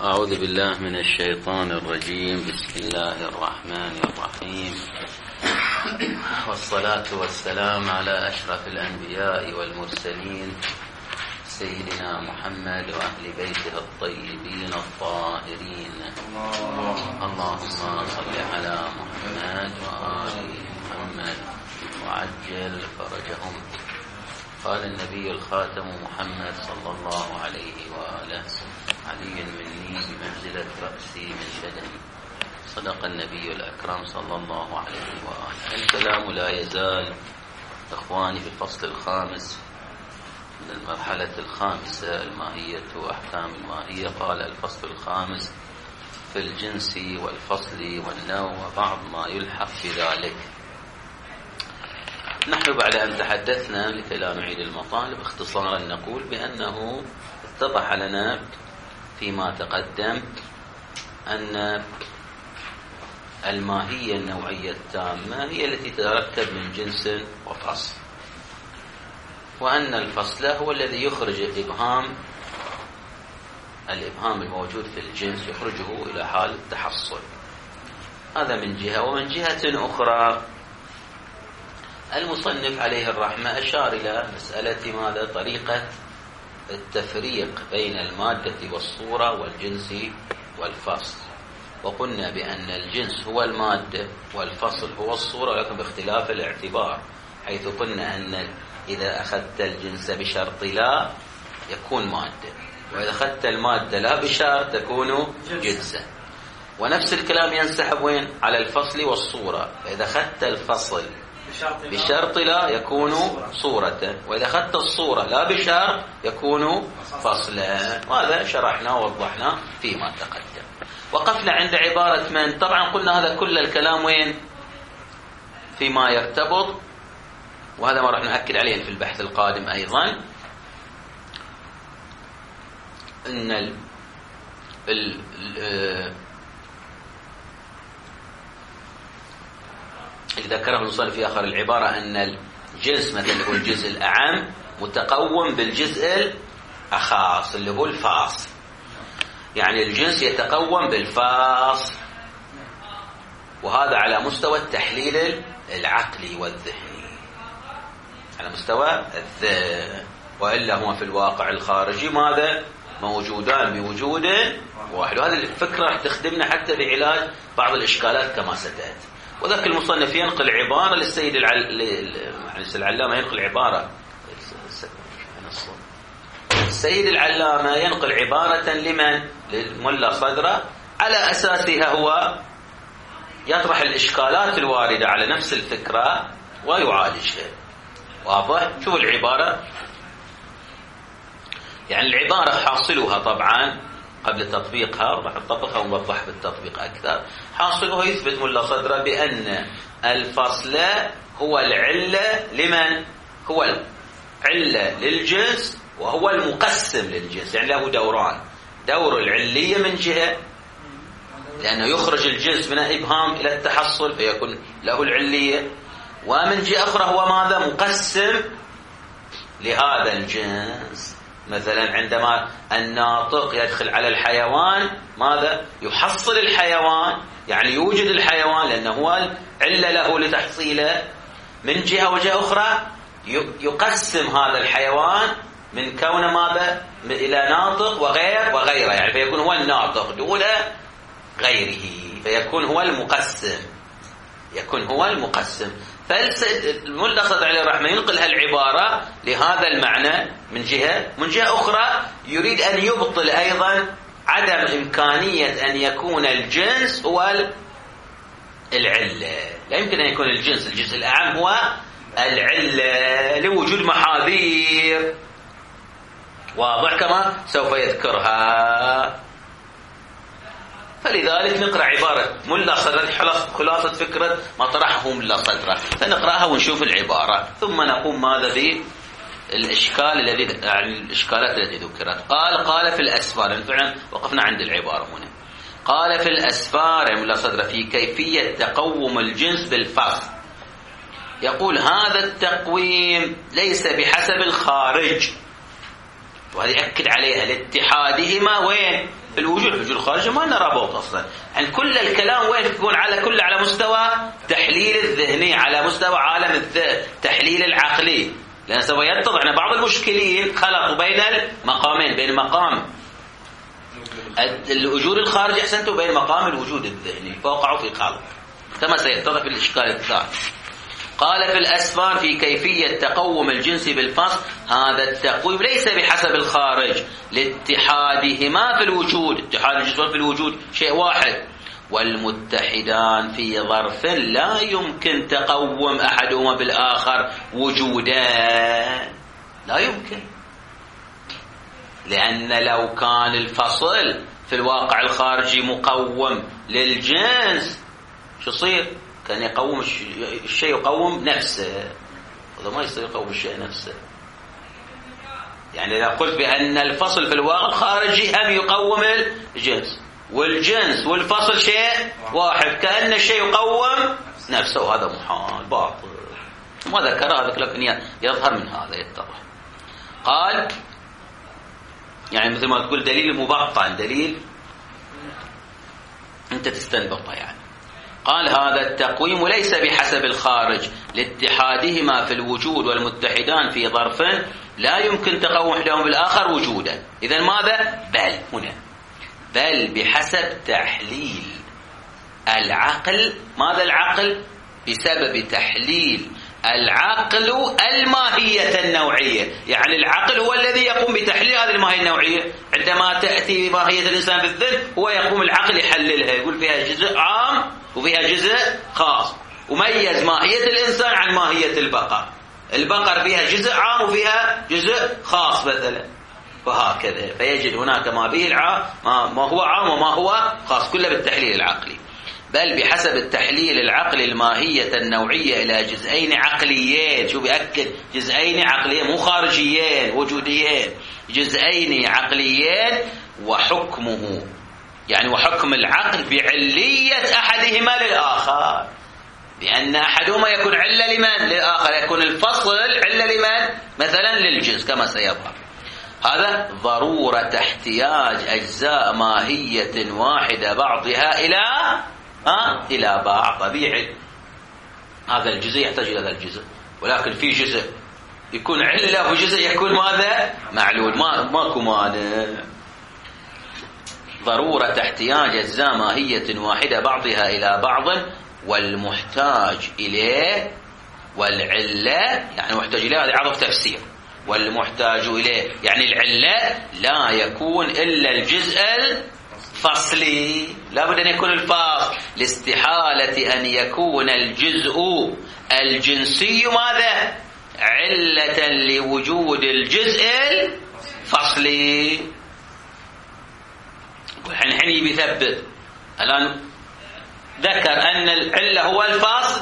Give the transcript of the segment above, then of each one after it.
أعوذ بالله من الشيطان الرجيم. بسم الله الرحمن الرحيم، والصلاة والسلام على أشرف الأنبياء والمرسلين سيدنا محمد وأهل بيته الطيبين الطاهرين. اللهم صل على محمد وآل محمد وعجل فرجهم. قال النبي الخاتم محمد صلى الله عليه وآله: علي مني بمنزلة رأسي من بدني. صدق النبي الأكرم صلى الله عليه وآله. الكلام لا يزال إخواني في الفصل الخامس من المرحلة الخامسة، الماهية وأحكام الماهية. قال الفصل الخامس في الجنس والفصل والنوع وبعض ما يلحق بذلك. نحن بعد أن تحدثنا لكي لا نعيد المطالب اختصارا نقول بأنه اتضح لنا فيما تقدم أن الماهية النوعية التامة هي التي تتركب من جنس وفصل، وأن الفصل هو الذي يخرج الإبهام الموجود في الجنس، يخرجه إلى حال التحصل. هذا من جهة. ومن جهة أخرى المصنف عليه الرحمة أشار إلى مسألة ماذا؟ طريقة التفريق بين المادة والصورة والجنس والفصل. وقلنا بأن الجنس هو المادة والفصل هو الصورة، ولكن باختلاف الاعتبار، حيث قلنا أن إذا أخذت الجنس بشرط لا يكون مادة، وإذا أخذت المادة لا بشرط تكون جنسا. ونفس الكلام ينسحب وين؟ على الفصل والصورة. فإذا أخذت الفصل بشرط لا يكون صورة، وإذا أخذت الصورة لا بشرط يكون فصلا. وهذا شرحنا ووضحنا فيما تقدم. وقفنا عند عبارة من. طبعا قلنا هذا كل الكلام وين؟ فيما يرتبط، وهذا ما راح نأكد عليه في البحث القادم أيضا، أن اللي ذكره المصنف في آخر العبارة أن الجنس مثلا هو الجزء الأعم متقوم بالجزء الأخاص اللي هو الفاصل. يعني الجنس يتقوم بالفاصل، وهذا على مستوى التحليل العقلي والذهني، على مستوى الذهن. وإلا هو في الواقع الخارجي ماذا؟ موجودان بوجود واحد. وهذه الفكرة راح تخدمنا حتى بعلاج بعض الإشكالات كما ستأتي. وذاك المصنف ينقل عبارة للسيد العلامة، ينقل عبارة السيد العلامة ينقل عبارة لمن؟ للملا صدرة، على أساسها هو يطرح الإشكالات الواردة على نفس الفكرة ويعالجها. واضح؟ شوف العبارة. يعني العبارة حاصلها طبعا قبل تطبيقها، راح نطبقها ونوضح بالتطبيق أكثر. حاصلها يثبت ملا صدرة بأن الفصل هو العلة لمن؟ هو العلة للجنس، وهو المقسم للجنس. يعني له دوران: دور العلية من جهة، لأنه يخرج الجنس من الإبهام إلى التحصل فيكون له العلية، ومن جهة أخرى هو ماذا؟ مقسم لهذا الجنس. مثلا عندما الناطق يدخل على الحيوان ماذا؟ يحصل الحيوان، يعني يوجد الحيوان لأنه هو العلة له لتحصيله. من جهة وجهة أخرى يقسم هذا الحيوان من كونه ماذا؟ إلى ناطق وغيره، يعني فيكون هو الناطق دون غيره، فيكون هو المقسم، يكون هو المقسم. فالملا صدر عليه الرحمة ينقل هالعبارة لهذا المعنى من جهة. من جهة أخرى يريد أن يبطل أيضا عدم إمكانية أن يكون الجنس هو العلة. لا يمكن أن يكون الجزء الأعم هو العلة لوجود محاذير، واضح كما سوف يذكرها. فلذلك نقرأ عبارة ملا صدرة، خلاصة فكرة ما طرحه ملا صدرة، فنقرأها ونشوف العبارة، ثم نقوم ماذا الإشكالات التي ذكرت. قال في الأسفار، فعلا وقفنا عند العبارة هنا. قال في الأسفار ملا صدرة في كيفية تقوم الجنس بالفصل. يقول هذا التقويم ليس بحسب الخارج، وهذا يأكد عليها لاتحادهما وين؟ في الوجود. الوجود الخارجي ما لنا رابط أصلا. يعني كل الكلام وين يكون على مستوى تحليل الذهني، على مستوى عالم التحليل العقلي. لأن سوف يتضح أن بعض المشكلين خلطوا بين المقامين، بين مقام الوجود الخارجي أحسنت وبين مقام الوجود الذهني، فوقعوا في خلط كما سيتضح في الإشكال الثاني. قال في الأسفار في كيفية تقوم الجنس بالفصل: هذا التقويم ليس بحسب الخارج لاتحادهما في الوجود، اتحاد الجنس في الوجود شيء واحد، والمتحدان في ظرف لا يمكن تقوم أحدهما بالآخر وجودان، لا يمكن. لأن لو كان الفصل في الواقع الخارجي مقوم للجنس شو يصير؟ كان يقوم الشيء يقوم نفسه، هذا ما يصير يقوم الشيء نفسه. يعني إذا قلت بأن الفصل في الواقع الخارجي هم يقوم الجنس، والجنس والفصل شيء واحد، كأن الشيء يقوم نفسه، وهذا محال باطل. ما ذكر هذا لكن يظهر من هذا يتضح. قال يعني مثل ما تقول دليل مبطن، دليل أنت تستنبطه يعني. قال هذا التقويم ليس بحسب الخارج لاتحادهما في الوجود، والمتحدان في ظرف لا يمكن تقوم احدهما بالآخر وجودا. إذن ماذا؟ بل هنا بل بحسب تحليل العقل. ماذا العقل؟ بسبب تحليل العقل الماهية النوعية. يعني العقل هو الذي يقوم بتحليل هذه الماهية النوعية. عندما تأتي ماهية الإنسان في الذهن هو يقوم العقل يحللها، يقول فيها جزء عام وفيها جزء خاص، وميز ماهية الإنسان عن ماهية البقر. البقر فيها جزء عام وفيها جزء خاص مثلا، وهكذا. فيجد هناك ما به العام، ما هو عام وما هو خاص، كله بالتحليل العقلي. بل بحسب التحليل العقلي الماهية النوعية إلى جزئين عقليين. شو بيأكد؟ جزئين عقليين، مو خارجيين وجوديين، جزئين عقليين. وحكمه يعني وحكم العقل بعلية أحدهما للآخر، بأن أحدهما يكون علة لمن؟ للآخر. يكون الفصل علة لمن؟ مثلا للجنس كما سيظهر. هذا ضرورة احتياج أجزاء ماهية واحدة بعضها إلى بعض. طبيعي هذا الجزء يحتاج إلى هذا الجزء، ولكن في جزء يكون علة وجزء يكون ماذا؟ معلول، ماكو مانع. ضرورة احتياج أجزاء ماهية واحدة بعضها إلى بعض، والمحتاج إليه والعلة يعني محتاج إليه، هذا عرف تفسير. والمحتاج إليه يعني العلة لا يكون إلا الجزء الفصلي، لا بد أن يكون الفاصل، لاستحالة أن يكون الجزء الجنسي ماذا؟ علة لوجود الجزء الفصلي. الحين بيثبت الآن ذكر أن العلة هو الفاصل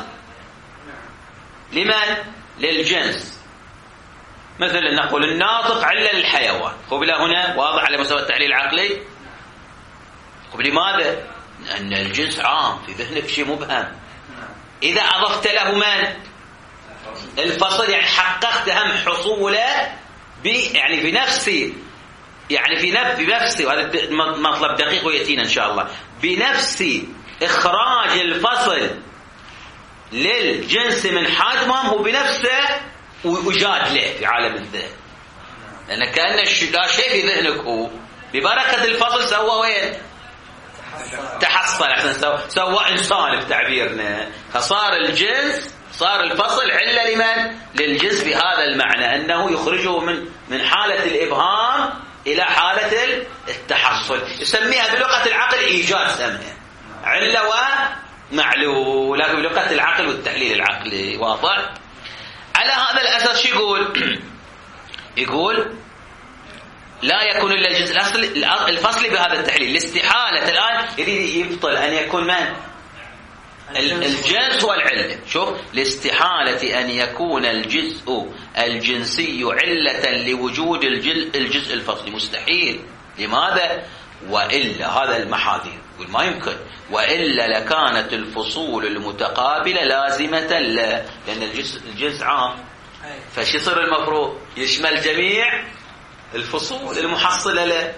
لمن؟ للجنس. مثل نقول الناطق علة للحيوان، وبلا هنا واضح على مستوى التحليل العقلي. ولماذا؟ لأن الجنس عام، في ذهنك شيء مبهم. إذا أضفت له من؟ الفصل، يعني حققت هم حصوله يعني بنفسي، يعني في نفسي، وهذا مطلب دقيق ويأتينا إن شاء الله، بنفس إخراج الفصل للجنس من حجمهم هو بنفسه وإيجاد له في عالم الذهن. لأن كأن لا شيء في ذهنك هو ببركة الفصل سوى وين؟ تحصل، احنا سوى إنسان بتعبيرنا. فصار الجنس، صار الفصل علة لمن؟ للجنس، بهذا المعنى أنه يخرجه من حالة الإبهام إلى حالة التحصل. يسميها بلغة العقل إيجاد، سمها علة ومعلول، لكن بلغة العقل والتحليل العقلي. واضح؟ على هذا الأساس شو يقول؟ يقول لا يكون إلا الجزء الفصلي بهذا التحليل. الاستحالة الآن يريد يبطل أن يكون من؟ الجنس والعلة. شوف، لاستحالة أن يكون الجزء الجنسي علة لوجود الجزء الفصلي، مستحيل. لماذا؟ وإلا هذا المحاذير يقول ما يمكن، وإلا لكانت الفصول المتقابلة لازمة لأن الجنس عام، فش يصير المفروض؟ يشمل جميع الفصول المحصلة له،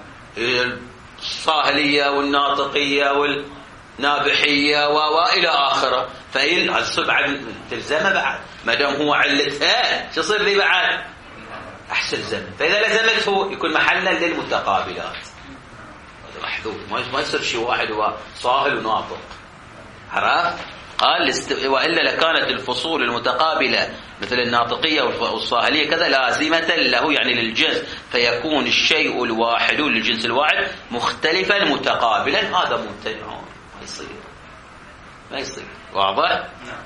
الصاهلية والناطقية والنابحية وإلى آخره. بعد تلزمه بعد ما دام هو علتها شو يصير لي بعد؟ أحسن زمن. فإذا لزمته يكون محلا للمتقابلات، هذا محذوف، ما يصير شيء واحد هو صاهل وناطق. عرفت؟ قال وإلا لكانت الفصول المتقابلة مثل الناطقية والصاهلية كذا لازمة له، يعني للجنس، فيكون الشيء الواحد للجنس الواحد مختلفا متقابلا. هذا ممتنع، ما يصير. واضح؟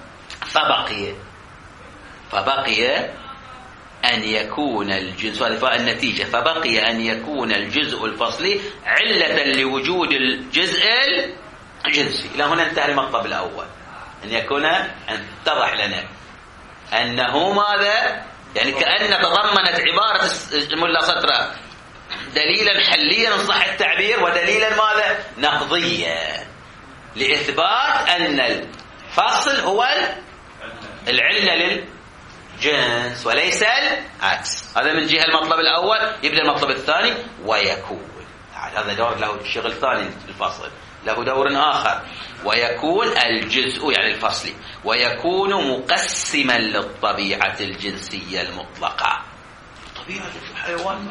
فبقي أن يكون الجنس، هذه النتيجة، فبقي أن يكون الجزء الفصلي علة لوجود الجزء الجنسي. إلى هنا انتهى المطلب الأول، أن يكون اتضح لنا أنه ماذا؟ يعني كأن تضمنت عبارة ملا سطرة دليلا حليا إن صح التعبير، ودليلا ماذا؟ نقضيا، لإثبات أن الفصل هو العلة للجنس وليس العكس. هذا من جهة المطلب الأول. يبدأ المطلب الثاني، ويكون، هذا دور له شغل ثاني، الفصل له دور آخر. ويكون الجزء يعني الفصلي، ويكون مقسما للطبيعة الجنسية المطلقة. طبيعة الحيوان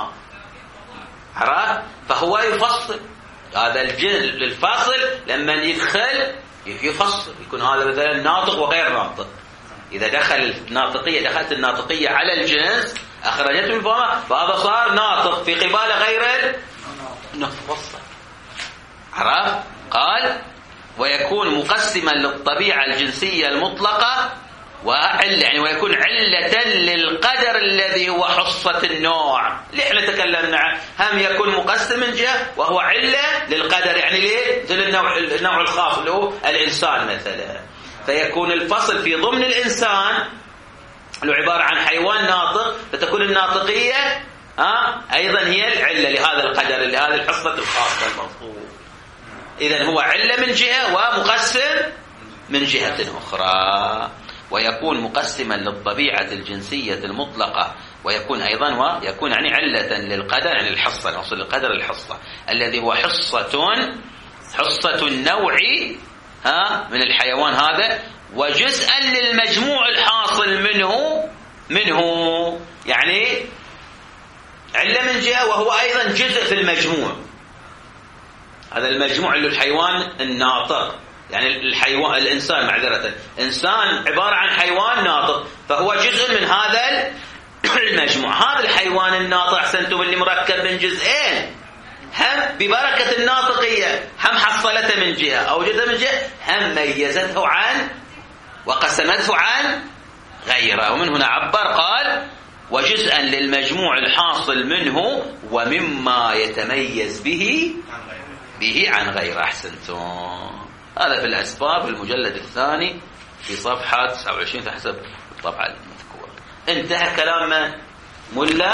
عرفت؟ فهو يفصل. هذا الفصل لما يدخل يفصل، يكون هذا مثلا ناطق وغير ناطق. إذا دخلت الناطقية على الجنس أخرجته من فمه، فهذا صار ناطق في قبال غير نفصل. عرفت؟ قال ويكون مقسما للطبيعة الجنسية المطلقة يعني ويكون علة للقدر الذي هو حصة النوع اللي احنا تكلمنا عنه. هم يكون مقسم من جهة وهو علة للقدر، يعني ليه؟ مثل النوع الخاص اللي هو الإنسان مثلا. فيكون الفصل في ضمن الإنسان لو عبارة عن حيوان ناطق، فتكون الناطقية أيضا هي العلة لهذا القدر، لهذه الحصة الخاصة المطلوب. إذن هو علة من جهة ومقسم من جهة أخرى. ويكون مقسما للطبيعة الجنسية المطلقة، ويكون أيضا ويكون يعني علة للقدر، يعني الحصة، نوصل للقدر الحصة الذي هو حصة النوع من الحيوان هذا، وجزءا للمجموع الحاصل منه يعني علة من جهة، وهو أيضا جزء في المجموع. هذا المجموع اللي الحيوان الناطق، يعني الإنسان معذرة، إنسان عبارة عن حيوان ناطق، فهو جزء من هذا المجموع. هذا الحيوان الناطق أحسنتم اللي مركب من جزئين، هم ببركة الناطقية هم حصلته من جهة أو جزء من جهة، هم ميزته عن وقسمته عن غيره. ومن هنا عبر قال وجزءا للمجموع الحاصل منه ومما يتميز به عن غيره. أحسنتم. هذا في الأسباب المجلد الثاني في صفحة 29 حسب الطبعة المذكورة. انتهى كلام ملا،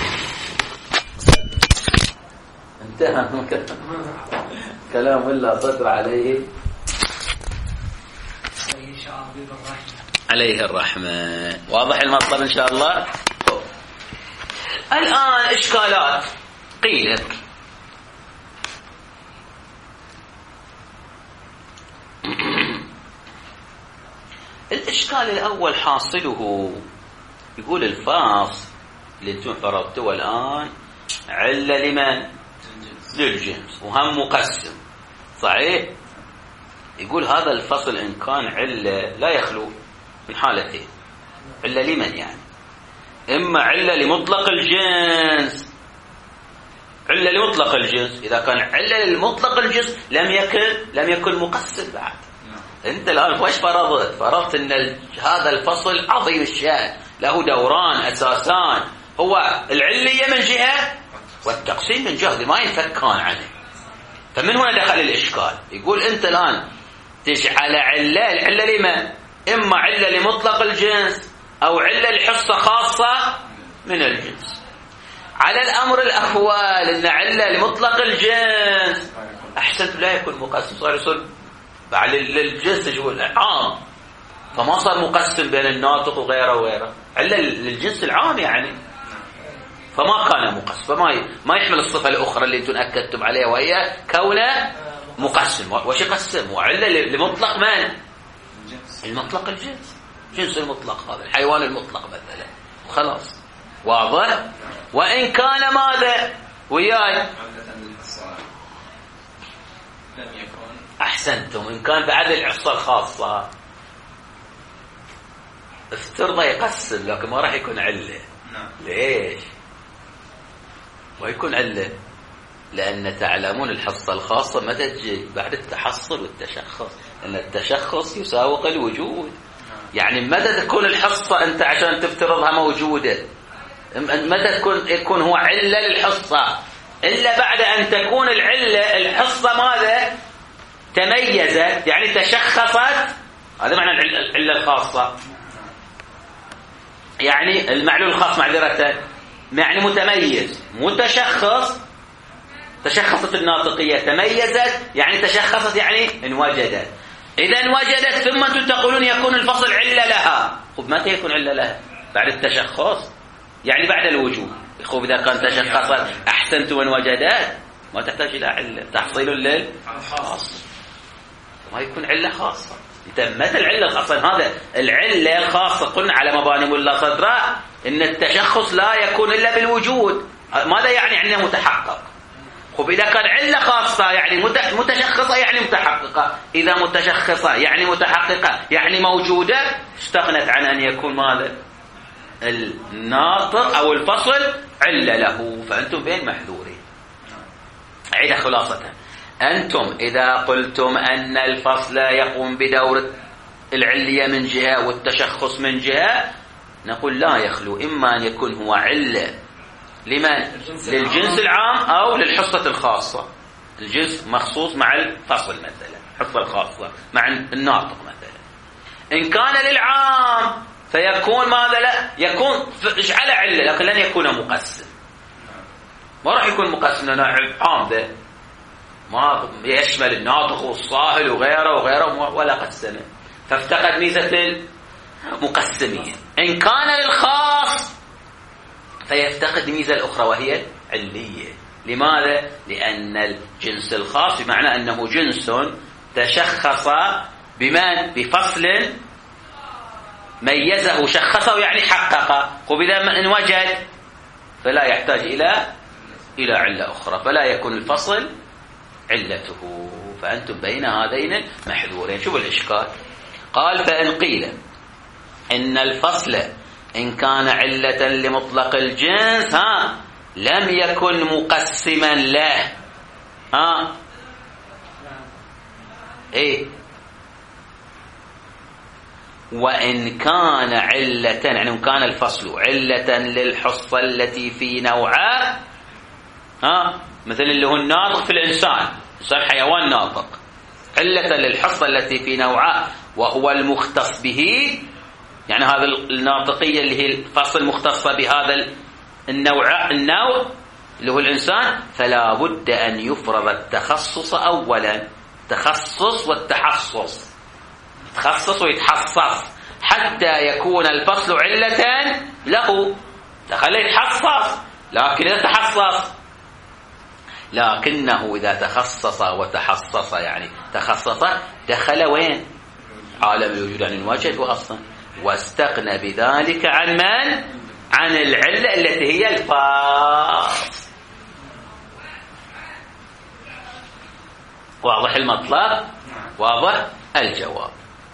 انتهى كلام ملا صدر عليه الرحمة. واضح المطلب إن شاء الله. الآن إشكالات قيلت. الإشكال الأول حاصله يقول الفاصل اللي انتم فرضتوه الآن علة لمن؟ للجنس، وهم مقسم صحيح. يقول هذا الفصل إن كان علة لا يخلو من حالتين. علة لمن يعني؟ إما علة لمطلق الجنس، علة لمطلق الجنس. إذا كان علة لمطلق الجنس لم يكن مقسم بعد. أنت الآن وش فرضت أن هذا الفصل عظيم الشأن، له دوران أساسان، هو العلية من جهة والتقسيم من جهة، ما ينفكان عنه. فمن هنا دخل الإشكال. يقول أنت الآن تجعل العلة لمن؟ إما علة لمطلق الجنس أو علة لحصة خاصة من الجنس. على الأمر الأحوال أن علة لمطلق الجنس أحسنت لا يكون مقسم، صار يصير بعد للجنس يقول عام، فما صار مقسم بين الناطق وغيره علة للجنس العام يعني. فما كان مقسم، ما يحمل الصفة الأخرى اللي أنتم أكدتم عليها وهي كونه مقسم. وش يقسم؟ وعلة لمطلق من؟ المطلق الجنس، جنس المطلق هذا الحيوان المطلق مثلا، وخلاص واضح. وإن كان ماذا وياي أحسنتم، إن كان بعد الحصة الخاصة افترض يقسم لكن ما راح يكون علة. ليش ما يكون علة؟ لأن تعلمون الحصة الخاصة متى تجي؟ بعد التحصل والتشخص، لأن التشخص يساوق الوجود. يعني متى تكون الحصة أنت عشان تفترضها موجودة؟ متى يكون هو علة للحصة؟ إلا بعد أن تكون الحصة ماذا؟ تميزت، يعني تشخصت. هذا معنى العلة الخاصة، يعني المعلول الخاص معذرة، يعني متميز متشخص. تشخصت الناطقية، تميزت يعني تشخصت، يعني انوجدت. إذا انوجدت ثم أنتم تقولون يكون الفصل علة لها. خب متى يكون علة لها؟ بعد التشخص، يعني بعد الوجود. خب إذا كان تشخصت أحسنت وانوجدت ما تحتاج إلى علة، تحصيل للخاص، ما يكون علة خاصة. متى العلة الخاصة؟ هذا العلة الخاصة قلنا على مباني ملا صدراء إن التشخص لا يكون إلا بالوجود. ماذا يعني أنه متحقق؟ خب إذا كان علة خاصة يعني متشخصة يعني متحققة، إذا متشخصة يعني متحققة يعني موجودة، استغنت عن أن يكون ماذا؟ الناطق أو الفصل علة له. فأنتم بين محذورين. عيد خلاصة، أنتم إذا قلتم أن الفصل يقوم بدور العلية من جهة والتشخص من جهة، نقول لا يخلو إما أن يكون هو علة لمن؟ للجنس العام أو للحصة الخاصة. الجنس مخصوص مع الفصل مثلا، الحصة الخاصة مع الناطق مثلا. إن كان للعام فيكون ماذا؟ لا يكون على علة لكن لن يكون مقسم. ما راح يكون مقسم لأنه عام ذا ما يشمل الناطق والصاهل وغيره ولا قسمه، فافتقد ميزة المقسمية. إن كان للخاص فيفتقد الميزة الأخرى وهي علية. لماذا؟ لأن الجنس الخاص بمعنى أنه جنس تشخص بمن؟ بفصل ميزه شخصه يعني حقق. وبذا إن وجد فلا يحتاج إلى علة أخرى، فلا يكون الفصل علته. فأنتم بين هذين محذورين. شوف الإشكال. قال فإن قيل إن الفصل إن كان علة لمطلق الجنس لم يكن مقسما له. إيه؟ وإن كان علة، يعني إن كان الفصل علة للحصة التي في نوعه، مثل اللي هو الناطق في الإنسان حيوان ناطق، علة للحصة التي في نوعه وهو المختص به، يعني هذا الناطقية اللي هي الفصل المختصة بهذا النوع اللي هو الإنسان، فلا بد أن يفرض التخصص أولا. تخصص والتحصص، يتخصص ويتحصص حتى يكون الفصل علة له. خليه يتحصص، لكن إذا تحصص، لكنه إذا تخصص وتحصص يعني تخصص دخل وين؟ عالم الوجود، يعني الوجد أصلا، واستغنى بذلك عن من؟ عن العلة التي هي الفاصل. واضح المطلب؟ واضح الجواب.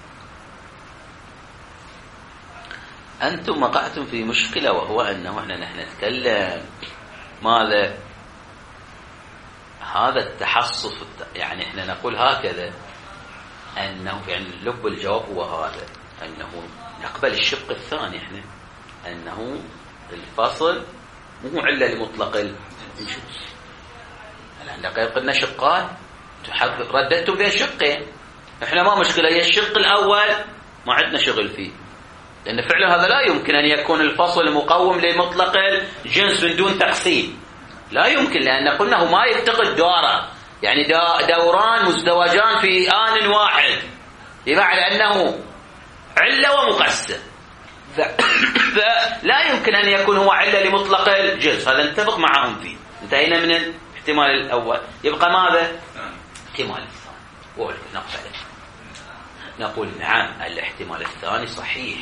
أنتم وقعتم في مشكلة، وهو أنه نحن نتكلم ماذا؟ هذا التحصص، يعني احنا نقول هكذا أنه يعني لب الجواب هو هذا، أنه نقبل الشق الثاني احنا، أنه الفصل مو علة لمطلق الجنس. لقد قلنا شقان، رددتم بين شقين، احنا ما مشكلة، هي الشق الأول ما عندنا شغل فيه، لأن فعلا هذا لا يمكن أن يكون الفصل مقوم لمطلق الجنس من دون تقسيم، لا يمكن، لأن قلنا ما يفتقد دوره، يعني دوران مزدوجان في آن واحد، بمعنى أنه علة ومقسم. فلا يمكن أن يكون هو علة لمطلق الجنس، هذا نتفق معهم فيه. انتهينا من الاحتمال الأول، يبقى ماذا؟ الاحتمال الثاني نقول نعم الاحتمال الثاني صحيح،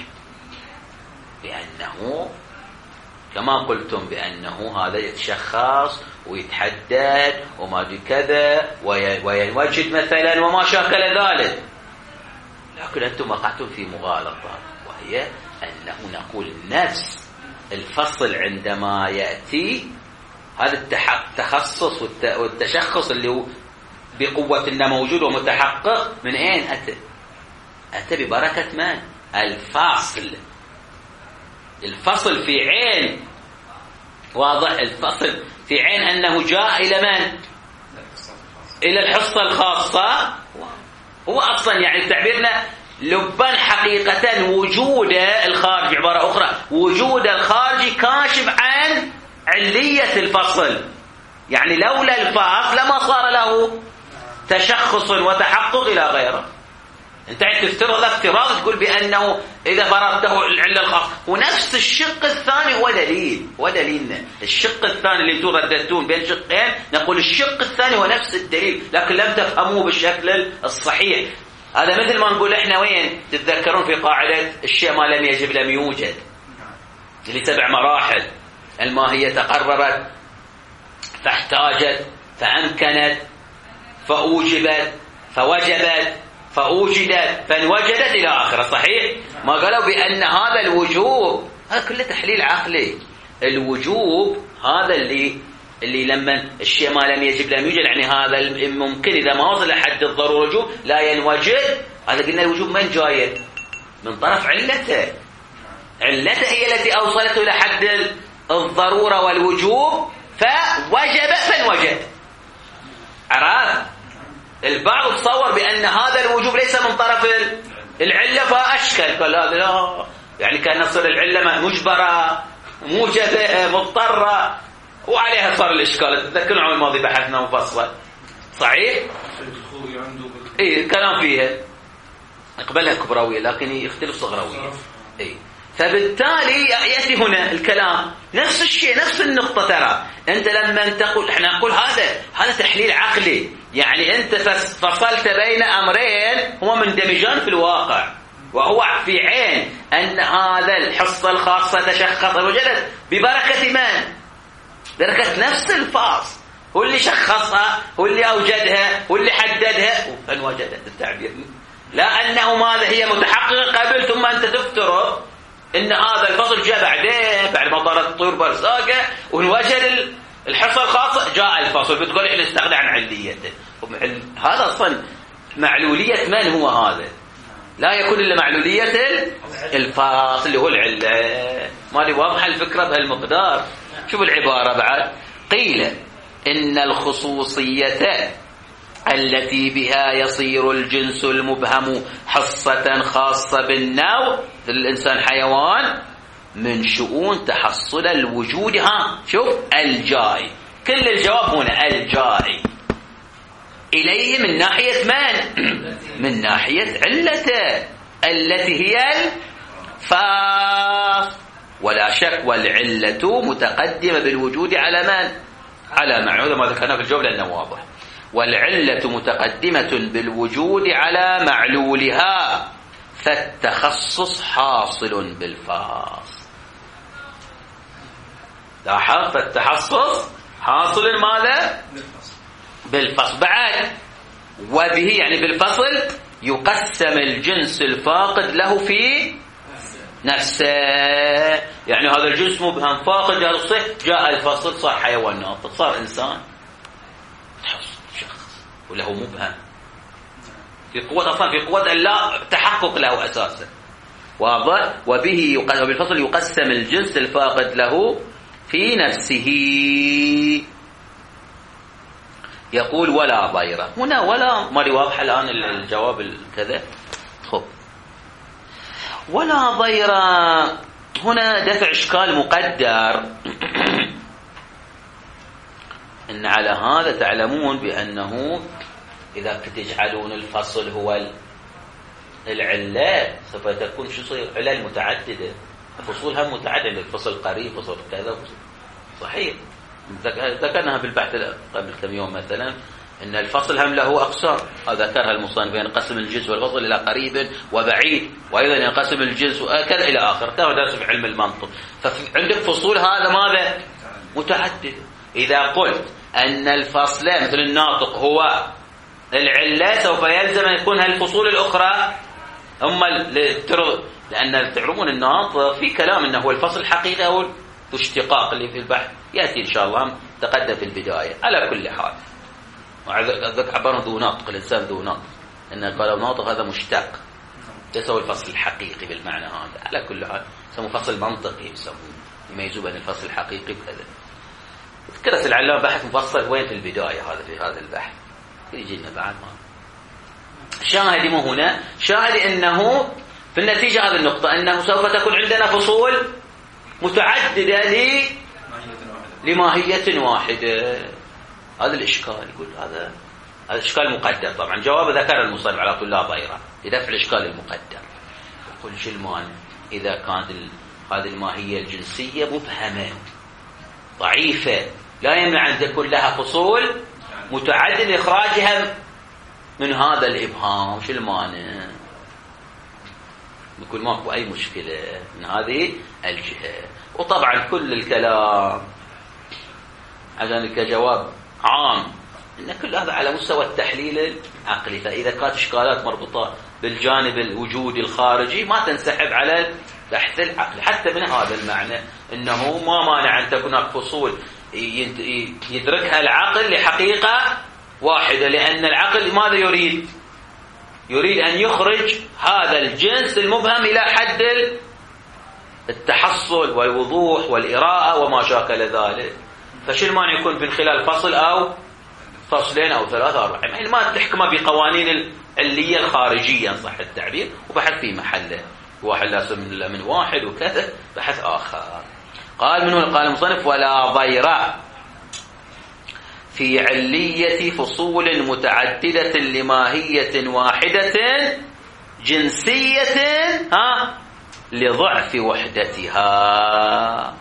بأنه كما قلتم بأنه هذا يتشخص ويتحدد وما ادري كذا وينوجد مثلا وما شاكل ذلك، لكن أنتم وقعتم في مغالطة، وهي أنه نقول نفس الفصل عندما يأتي هذا التخصص والتشخص اللي هو بقوة إنه موجود ومتحقق، من أين أتى؟ أتى ببركة من؟ الفصل في عين، واضح؟ الفصل في عين أنه جاء إلى من؟ إلى الحصة الخاصة. هو أصلا يعني تعبيرنا لبا حقيقة وجود الخارج، عبارة أخرى وجود الخارج كاشف عن علية الفصل، يعني لولا الفصل لما صار له تشخص وتحقق إلى غيره. انت تفترض افتراض تقول بأنه إذا فرضته العلة الخاصة، ونفس الشق الثاني هو دليلنا. الشق الثاني اللي ترددتون بين شقين، نقول الشق الثاني هو نفس الدليل، لكن لم تفهموه بالشكل الصحيح. هذا مثل ما نقول احنا وين تتذكرون في قاعدة الشيء ما لم يجب لم يوجد، اللي 7 مراحل: الماهية تقررت، فاحتاجت، فأمكنت، فأوجبت، فوجبت، فأوجدت، فانوجدت إلى آخره. صحيح؟ ما قالوا بأن هذا الوجوب، هذا كله تحليل عقلي. الوجوب هذا اللي لما الشيء ما لم يجب لم يوجد، يعني هذا ممكن إذا ما وصل لحد الضرورة وجوب لا ينوجد. هذا قلنا الوجوب من جاي؟ من طرف علته هي التي أوصلته إلى حد الضرورة والوجوب، فوجب فانوجد. عرفت؟ البعض تصور بأن هذا الوجوب ليس من طرف العلة فأشكل، قال لا، يعني كان نصر العلة مجبرة موجبة مضطرة، وعليها صار الإشكال. تذكرون العام الماضي بحثنا مفصل. صحيح؟ إيه كلام فيها اقبلها كبروية لكن يختلف صغروية. إيه فبالتالي يأتي هنا الكلام نفس الشيء، نفس النقطة. ترى أنت لما تقول، احنا نقول هذا تحليل عقلي، يعني أنت فصلت بين أمرين هما مندمجان في الواقع، وهو في عين أن هذا الحصة الخاصة تشخص وجدت ببركة من؟ بركة نفس الفاصل، هو اللي شخصها، هو اللي أوجدها، هو اللي حددها، فانوجدت. التعبير لا أنه ماذا هي متحققة قبل ثم أنت تفترض إن هذا الفصل جاء بعدين بعد ما طارت الطيور برزاقة ونوجد الحصة الخاصة جاء الفصل، بتقول إحنا نستغنى عن عليته. هذا أصلا معلولية من هو هذا؟ لا يكون إلا معلولية الفاصل اللي هو العلة. ما لي واضحة الفكرة بهالمقدار. شوفوا العبارة بعد: قيل إن الخصوصية التي بها يصير الجنس المبهم حصة خاصة بالنوع، الإنسان حيوان، من شؤون تحصل الوجود. شوف الجاي، كل الجواب هنا الجاي إليه من ناحية من؟ من ناحية علته التي هي الفاصل، ولا شك والعلة متقدمة بالوجود على من؟ على معلول، ما ذكرنا في الجواب لأنه واضح. والعلة متقدمة بالوجود على معلولها، فالتخصص حاصل بالفاصل. لاحظ، فالتخصص حاصل ماذا؟ بالفصل. بعد وبه يعني بالفصل يقسم الجنس الفاقد له في نفسه، يعني هذا الجنس مبهم فاقد جاء الفصل صار حيوان ناطق، صار إنسان، شخص وله مبهم في قوة، أصلا في قوة لا تحقق له أساسا. واضح؟ وبه بالفصل يقسم الجنس الفاقد له في نفسه. يقول ولا ضير هنا، ولا ما لي واضحة الآن الجواب الكذا. خب ولا ضير هنا دفع إشكال مقدر. إن على هذا تعلمون بأنه إذا تجعلون الفصل هو العلة سوف تكون شو صير علل متعددة. فصولها متعددة، فصل قريب، فصل كذا، صحيح. ذكرناها بالبحث قبل كم يوم مثلا ان الفصل هم له اقسام، ذكرها المصنف، ينقسم الجزء والفصل الى قريب وبعيد، وايضا ينقسم الجزء كذا الى اخر، كما درس في علم المنطق. فعندك فصول هذا ماذا؟ متعدد. اذا قلت ان الفصل مثل الناطق هو العله، سوف يلزم ان يكون هالفصول الاخرى هم لان تعلمون الناطق في كلام انه هو الفصل الحقيقي او الاشتقاق اللي في البحث ياتي ان شاء الله تقدم في البدايه. على كل حال عبرنا ذو ناطق، الانسان ذو ناطق، ان قالوا ناطق هذا مشتق، ليس هو الفصل الحقيقي بالمعنى هذا. على كل حال يسموه فصل منطقي، يسموه يميزوا بين الفصل الحقيقي وكذا. ذكرت العلامه بحث مفصل وين في البدايه هذا في هذا البحث يجي لنا بعد ما شاهد. مو هنا شاهد انه في النتيجه هذه النقطه انه سوف تكون عندنا فصول متعدده لماهيه واحده. هذا الاشكال يقول هذا اشكال مقدر. طبعا جواب ذكر المصنف على طول لا ضيره لدفع الاشكال المقدر. يقول شو المانع اذا كانت هذه الماهيه الجنسيه مبهمه ضعيفه لا يمنع ان تكون لها فصول متعدده لاخراجها من هذا الابهام. شو المانع؟ يقول ماكو اي مشكله من هذه الجهه. وطبعا كل الكلام عشان كجواب عام ان كل هذا على مستوى التحليل العقلي. فاذا كانت اشكالات مربوطه بالجانب الوجودي الخارجي ما تنسحب على البحث العقلي. حتى من هذا المعنى انه ما مانع ان تكون هناك فصول يدركها العقل لحقيقه واحده، لان العقل ماذا يريد؟ يريد ان يخرج هذا الجنس المبهم الى حد التحصل والوضوح والاراءه وما شاكل ذلك. فشو المانع يكون من خلال فصل او فصلين او ثلاثة او أربعة؟ يعني ما تحكمه بقوانين العليه الخارجيه ان صح التعبير، وبحث في محله. واحد لازم من واحد وكذا بحث اخر. قال منه قال المصنف ولا ضير في علية فصول متعددة لماهية واحدة جنسية لضعف وحدتها.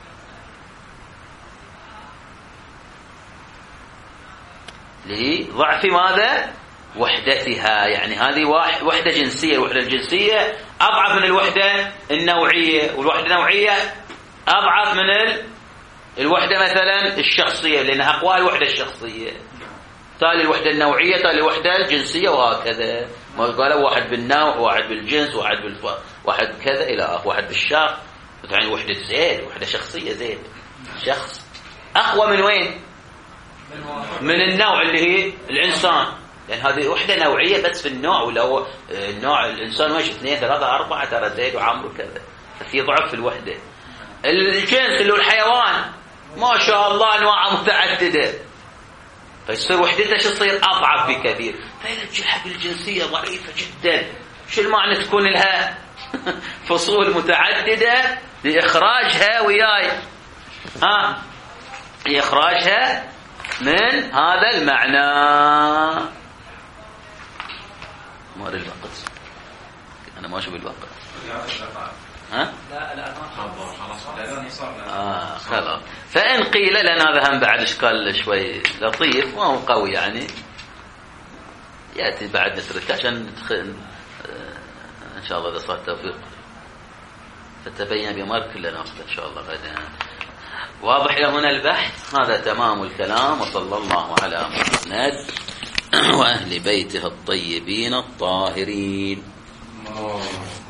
لضعف ماذا؟ وحدتها. يعني هذه وحدة جنسية. الوحدة الجنسية أضعف من الوحدة النوعية، والوحدة النوعية أضعف من الوحدة مثلا الشخصية، لأن أقوى الوحدة الشخصية، تالي الوحدة النوعية، تالي الوحدة الجنسية، وهكذا. ما قالوا واحد بالنوع، واحد بالجنس، واحد كذا إلى آخر، واحد بالشخص. يعني وحدة زيد، وحدة شخصية زيد، شخص أقوى من وين؟ من النوع اللي هي الإنسان، لأن هذه وحدة نوعية بس في النوع. ولو النوع الإنسان ماشي 2 3 4 ترى زيد وعمرو كذا، ففي ضعف في الوحدة. الجنس اللي هو الحيوان ما شاء الله أنواع متعددة، فيصير وحدتها شو تصير؟ أضعف بكثير. فإذا الجهة الجنسية ضعيفة جدا، شو المعنى تكون لها فصول متعددة لإخراجها وياي لإخراجها من هذا المعنى. مر الوقت، أنا ما أشوف الوقت. خلاص. فإن قيل لنا هذا هم بعد إشكال شوي لطيف ما هو قوي، يعني يأتي بعد نترك عشان ندخل إن شاء الله إذا صار توفيق فتبين بمر كلنا ناخذ إن شاء الله غدا. واضح إلى هنا البحث. هذا تمام الكلام. وصلى الله على محمد وأهل بيته الطيبين الطاهرين.